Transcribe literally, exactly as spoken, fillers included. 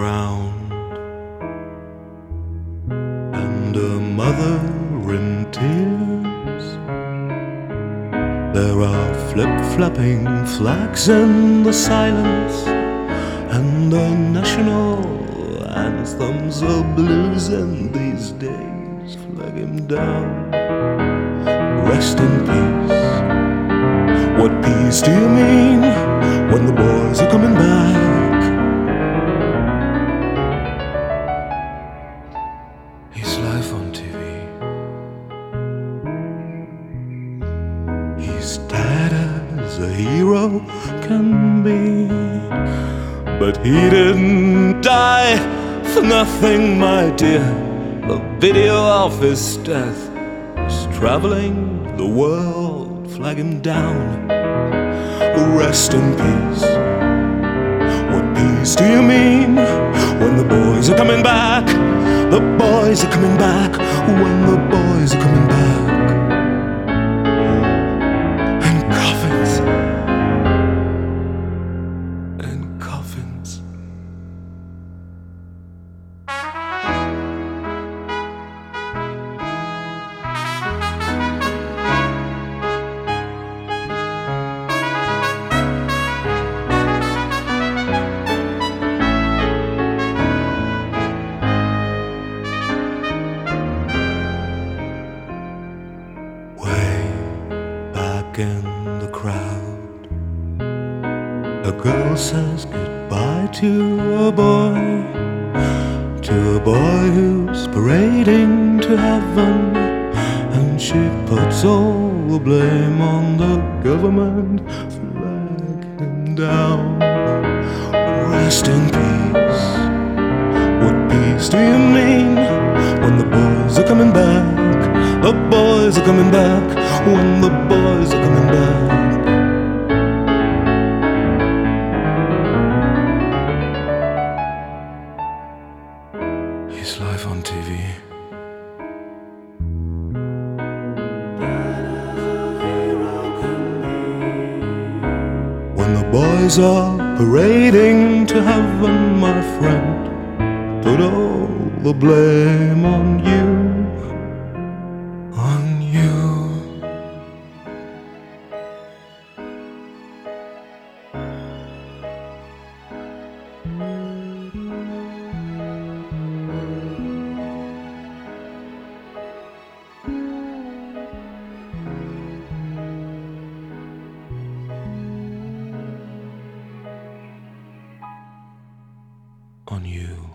ground, and a mother in tears. There are flip-flapping flags in the silence, and the national anthems are blues, and these days flag him down. Rest in peace. What peace do you mean when the boys are coming back? His life on T V. He's dead as a hero can be, but he didn't die for nothing, my dear. The video of his death is traveling the world, flag him down. Rest in peace. What peace do you mean when the boys are coming back? The boys are coming back, when the boys are coming back. And coffins, and coffins. In the crowd, a girl says goodbye to a boy, to a boy who's parading to heaven, and she puts all the blame on the government. Flag him down. Rest in peace. What peace do you mean when the boys are coming back? The boys are coming back, when the boys are coming back. His life on T V. When the boys are parading to heaven, my friend, put all the blame on you. On you. On you.